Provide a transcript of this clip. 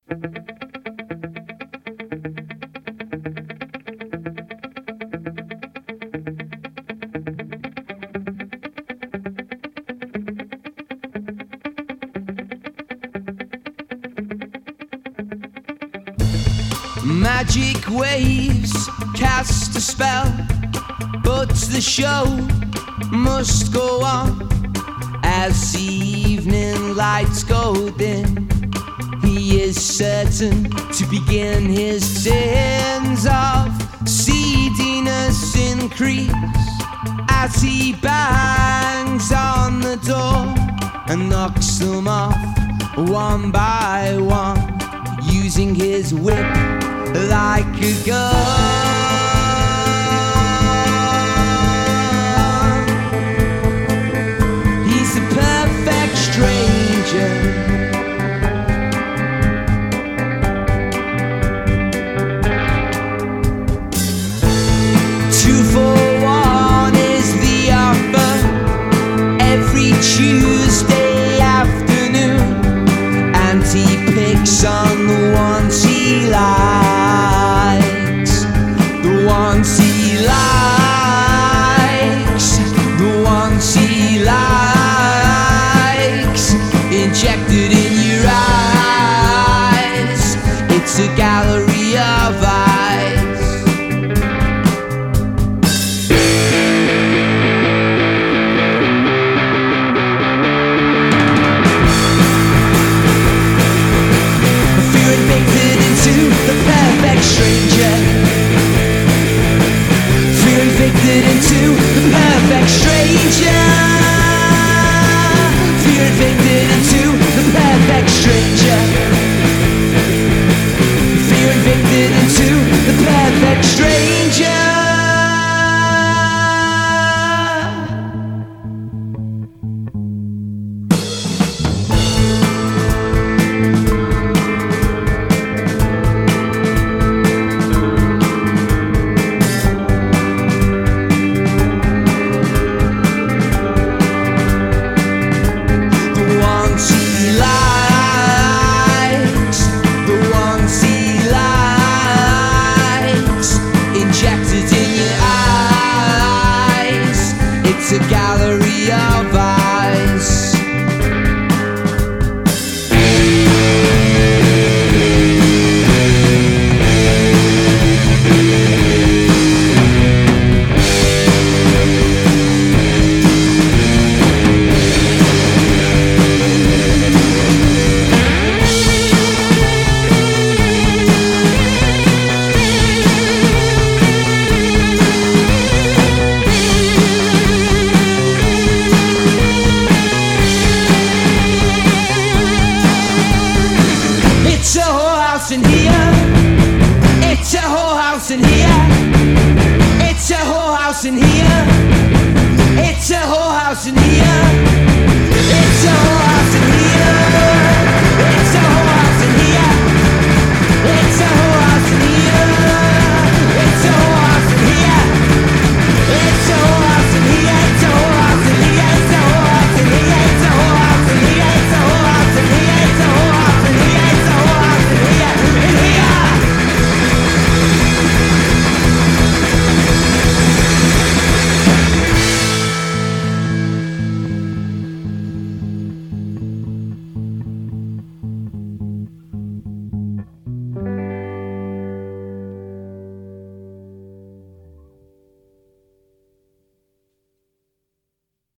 Magic waves cast a spell, but the show must go on. As the evening lights go dim, he is certain to begin his sins of seediness increase as he bangs on the door and knocks them off one by one, using his whip like a gun. He's the perfect stranger. Tuesday afternoon, and he picks on the ones he likes, the ones he likes, the ones he likes, injected in your eyes. It's a gallery of eyes. Stranger, fear evicted into the perfect stranger. Fear evicted into the perfect stranger. Fear evicted into the perfect stranger. It's a gallery of eyes. It's a whole house in here. It's a whole house in here. It's a whole house in here. It's a whole house in here.